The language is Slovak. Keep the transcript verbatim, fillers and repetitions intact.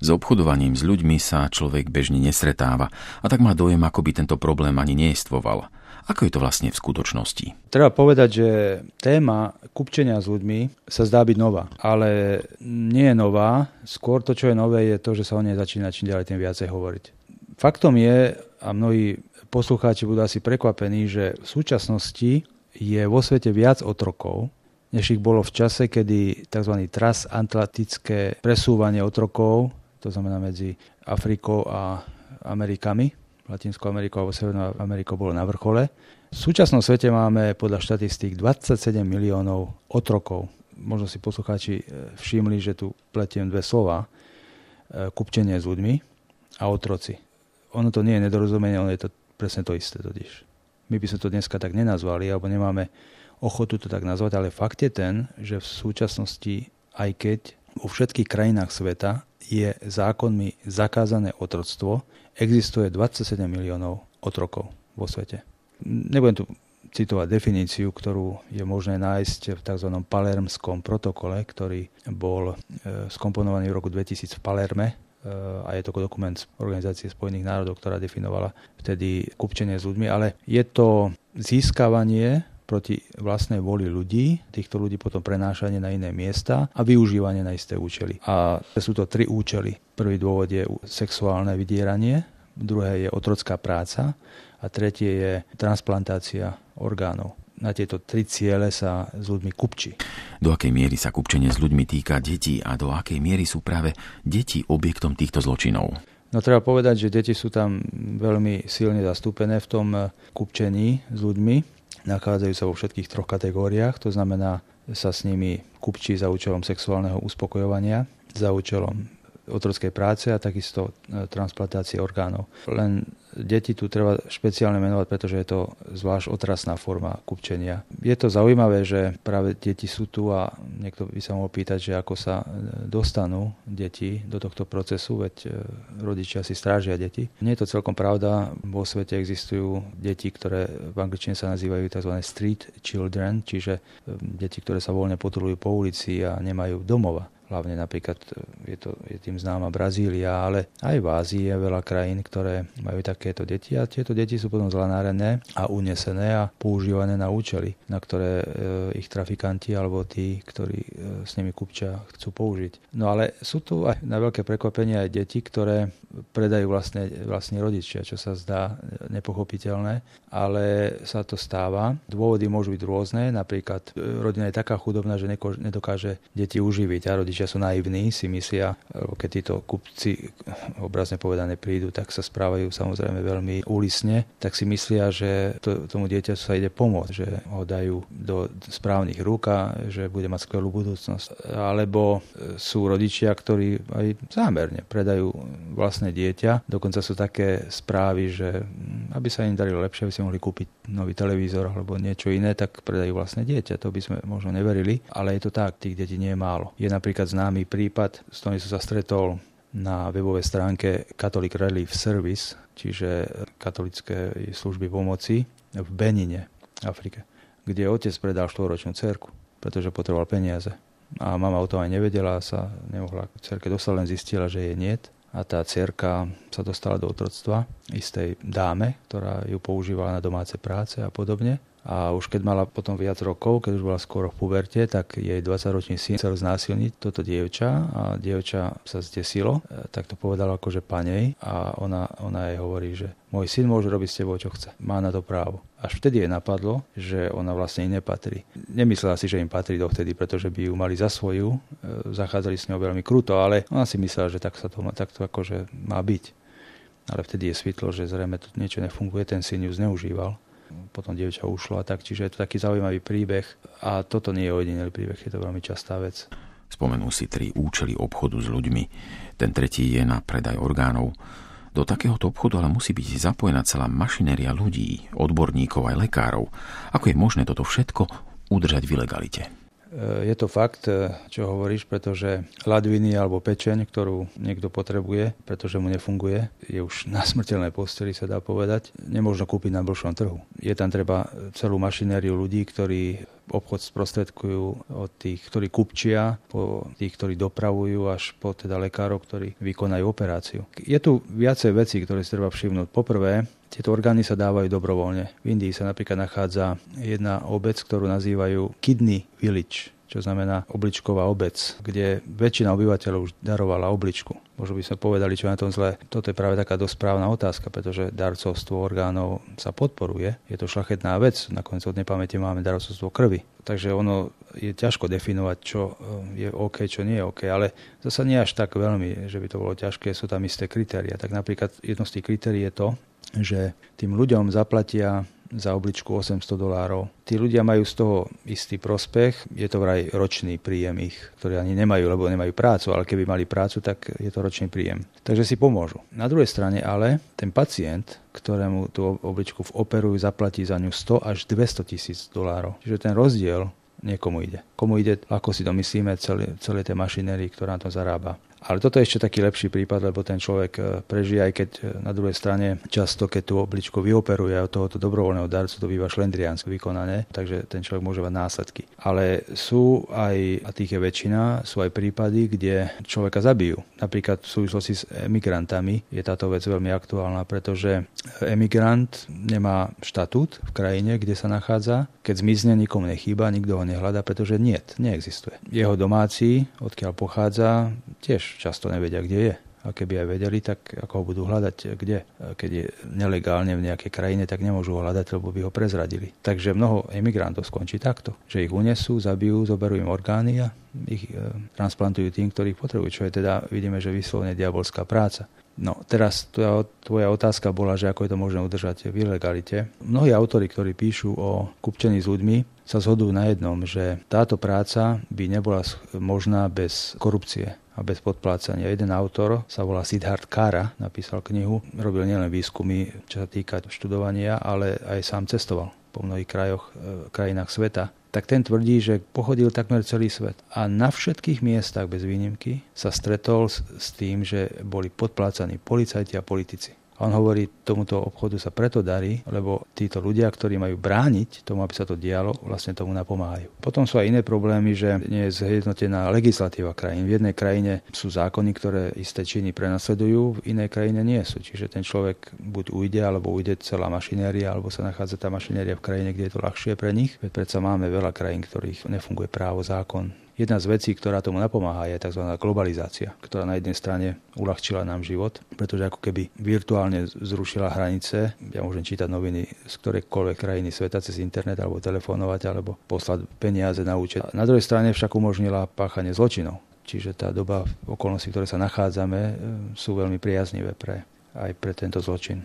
S obchodovaním s ľuďmi sa človek bežne nestretáva a tak má dojem, ako by tento problém ani neestvoval. Ako je to vlastne v skutočnosti? Treba povedať, že téma kupčenia s ľuďmi sa zdá byť nová, ale nie je nová. Skôr to, čo je nové, je to, že sa o nej začína čím ďalej tým viacej hovoriť. Faktom je, a mnohí poslucháči budú asi prekvapení, že v súčasnosti je vo svete viac otrokov, než ich bolo v čase, kedy tzv. Transatlantické presúvanie otrokov, to znamená medzi Afrikou a Amerikami, Latinskou Amerikou alebo Severnou Amerikou, bolo na vrchole. V súčasnom svete máme podľa štatistík dvadsaťsedem miliónov otrokov. Možno si poslucháči všimli, že tu pletiem dve slova. Kupčenie s ľuďmi a otroci. Ono to nie je nedorozumenie, ono je to presne to isté totiž. My by sme to dneska tak nenazvali, alebo nemáme ochotu to tak nazvať, ale fakt je ten, že v súčasnosti, aj keď vo všetkých krajinách sveta je zákonmi zakázané otroctvo, existuje dvadsaťsedem miliónov otrokov vo svete. Nebudem tu citovať definíciu, ktorú je možné nájsť v tzv. Palermskom protokole, ktorý bol skomponovaný v roku dvetisíc v Palerme, a je to dokument Organizácie spojených národov, ktorá definovala vtedy kupčenie s ľuďmi, ale je to získavanie proti vlastnej voli ľudí, týchto ľudí potom prenášanie na iné miesta a využívanie na isté účely. A sú to tri účely. Prvý dôvod je sexuálne vydieranie, druhé je otrocká práca a tretie je transplantácia orgánov. Na tieto tri ciele sa s ľuďmi kupčí. Do akej miery sa kupčenie s ľuďmi týka detí a do akej miery sú práve deti objektom týchto zločinov? No treba povedať, že deti sú tam veľmi silne zastúpené v tom kupčení s ľuďmi. Nachádzajú sa vo všetkých troch kategóriách, to znamená, sa s nimi kupčí za účelom sexuálneho uspokojovania, za účelom otrockej práce a takisto transplantácie orgánov. Len deti tu treba špeciálne menovať, pretože je to zvlášť otrasná forma kupčenia. Je to zaujímavé, že práve deti sú tu a niekto by sa mohol pýtať, že ako sa dostanú deti do tohto procesu, veď rodičia si strážia deti. Nie je to celkom pravda. Vo svete existujú deti, ktoré v angličtine sa nazývajú tzv. Street children, čiže deti, ktoré sa voľne potulujú po ulici a nemajú domova. Hlavne napríklad je, to, je tým známa Brazília, ale aj v Ázii je veľa krajín, ktoré majú takéto deti a tieto deti sú potom zlanárené a unesené a používané na účely, na ktoré e, ich trafikanti alebo tí, ktorí e, s nimi kupčia, chcú použiť. No ale sú tu aj na veľké prekvapenie aj deti, ktoré predajú vlastne, vlastne rodičia, čo sa zdá nepochopiteľné, ale sa to stáva. Dôvody môžu byť rôzne, napríklad rodina je taká chudobná, že neko, nedokáže deti uživiť a rodičia sú naivní, si myslia, keď títo kupci, obrazne povedané, prídu, tak sa správajú samozrejme veľmi úlisne, tak si myslia, že to, tomu dieťaťu sa ide pomôcť, že ho dajú do správnych rúk a že bude mať skvelú budúcnosť. Alebo sú rodičia, ktorí aj zámerne predajú vlastné dieťa. Dokonca sú také správy, že aby sa im darilo lepšie, aby si mohli kúpiť nový televízor alebo niečo iné, tak predajú vlastné dieťa. To by sme možno neverili, ale je to tak, tých detí nie je málo. Je napríklad známy prípad, s ktorým som sa stretol na webovej stránke Catholic Relief Service, čiže katolické služby pomoci v Benine, Afrike, kde otec predal štvoročnú dcérku, pretože potreboval peniaze. A mama o tom aj nevedela, sa nemohla k dcérke dostať, len zistila, že je niet. A tá dcérka sa dostala do otroctva istej dáme, ktorá ju používala na domáce práce a podobne. A už keď mala potom viac rokov, keď už bola skoro v puberte, tak jej dvadsaťročný syn chcel znásilniť toto dievča a dievča sa zdesilo, tak to povedala akože panej a ona, ona jej hovorí, že môj syn môže robiť s tebou, čo chce. Má na to právo. Až vtedy jej napadlo, že ona vlastne nepatrí. Nemyslela si, že im patrí dovtedy, pretože by ju mali za svoju, zachádzali s ňou veľmi kruto, ale ona si myslela, že tak sa to, tak to akože má byť. Ale vtedy je svitlo, že zrejme tu niečo nefunguje, ten syn ju zneužíval. Potom dievča ušlo a tak, čiže je to taký zaujímavý príbeh a toto nie je ojedinelý príbeh, je to veľmi častá vec. Spomenul si tri účely obchodu s ľuďmi. Ten tretí je na predaj orgánov. Do takéhoto obchodu ale musí byť zapojená celá mašinéria ľudí, odborníkov aj lekárov. Ako je možné toto všetko udržať v ilegalite? Je to fakt, čo hovoríš, pretože ladviny alebo pečeň, ktorú niekto potrebuje, pretože mu nefunguje, je už na smrteľnej posteli, sa dá povedať, nemôžno kúpiť na blžšom trhu. Je tam treba celú mašinériu ľudí, ktorí obchod sprostredkujú od tých, ktorí kupčia, po tých, ktorí dopravujú, až po teda lekárov, ktorí vykonajú operáciu. Je tu viacej vecí, ktoré si treba všimnúť. Poprvé, tieto orgány sa dávajú dobrovoľne. V Indii sa napríklad nachádza jedna obec, ktorú nazývajú Kidney Village, čo znamená obličková obec, kde väčšina obyvateľov už darovala obličku. Možno by sme povedali, čo je na tom zle. Toto je práve taká dosť správna otázka, pretože darcovstvo orgánov sa podporuje. Je to šľachetná vec. Nakoniec od nepamäti máme darcovstvo krvi. Takže ono je ťažko definovať, čo je OK, čo nie je OK. Ale zasa nie až tak veľmi, že by to bolo ťažké. Sú tam isté kritéria. Tak napríklad jedno z tých kritérií je to, že tým ľuďom zaplatia za obličku osemsto dolárov. Tí ľudia majú z toho istý prospech, je to vraj ročný príjem ich, ktorý ani nemajú, lebo nemajú prácu, ale keby mali prácu, tak je to ročný príjem. Takže si pomôžu. Na druhej strane ale ten pacient, ktorému tú obličku operujú, zaplatí za ňu sto až dvesto tisíc dolárov. Čiže ten rozdiel niekomu ide. Komu ide, ako si to myslíme, celé, celé tie mašinérie, ktorá na to zarába. Ale toto je ešte taký lepší prípad, lebo ten človek prežije, aj keď na druhej strane často, keď tú obličku vyoperuje od tohoto dobrovoľného darcu, to býva šlendriánsky vykonané, takže ten človek môže mať následky. Ale sú aj, a tých je väčšina, sú aj prípady, kde človeka zabijú. Napríklad v súvislosti s emigrantami je táto vec veľmi aktuálna, pretože emigrant nemá štatút v krajine, kde sa nachádza. Keď zmizne, nikomu nechýba, nikto ho nehľadá, pretože niet, neexistuje. Jeho domáci, odkiaľ pochádza, tiež často nevedia, kde je. A keby aj vedeli, tak ako ho budú hľadať kde? Keď je nelegálne v nejakej krajine, tak nemôžu ho hľadať, lebo by ho prezradili. Takže mnoho emigrantov skončí takto, že ich unesú, zabijú, zoberú im orgány a ich e, transplantujú tým, ktorých potrebujú. Čo je teda, vidíme, že vyslovene diabolská práca. No, teraz tvoja, tvoja otázka bola, že ako je to možné udržať v ilegalite. Mnohí autori, ktorí píšu o kupčení s ľuďmi, sa zhodujú na jednom, že táto práca by nebola možná bez korupcie a bez podplácania. Jeden autor sa volá Siddharth Kara, napísal knihu, robil nielen výskumy, čo sa týka študovania, ale aj sám cestoval po mnohých krajoch, krajinách sveta. Tak ten tvrdí, že pochodil takmer celý svet. A na všetkých miestach bez výnimky sa stretol s, s tým, že boli podplácaní policajti a politici. A on hovorí, tomuto obchodu sa preto darí, lebo títo ľudia, ktorí majú brániť tomu, aby sa to dialo, vlastne tomu napomáhajú. Potom sú aj iné problémy, že nie je zjednotená legislatíva krajín. V jednej krajine sú zákony, ktoré isté činy prenasledujú, v inej krajine nie sú. Čiže ten človek buď ujde, alebo ujde celá mašinéria, alebo sa nachádza tá mašinéria v krajine, kde je to ľahšie pre nich. Veď predsa máme veľa krajín, ktorých nefunguje právo, zákon. Jedna z vecí, ktorá tomu napomáha, je tzv. Globalizácia, ktorá na jednej strane uľahčila nám život, pretože ako keby virtuálne zrušila hranice. Ja môžem čítať noviny z ktorejkoľvek krajiny sveta cez internet, alebo telefonovať, alebo poslať peniaze na účet. Na druhej strane však umožnila páchanie zločinov. Čiže tá doba, okolnosti, v ktorej sa nachádzame, sú veľmi priaznivé pre aj pre tento zločin.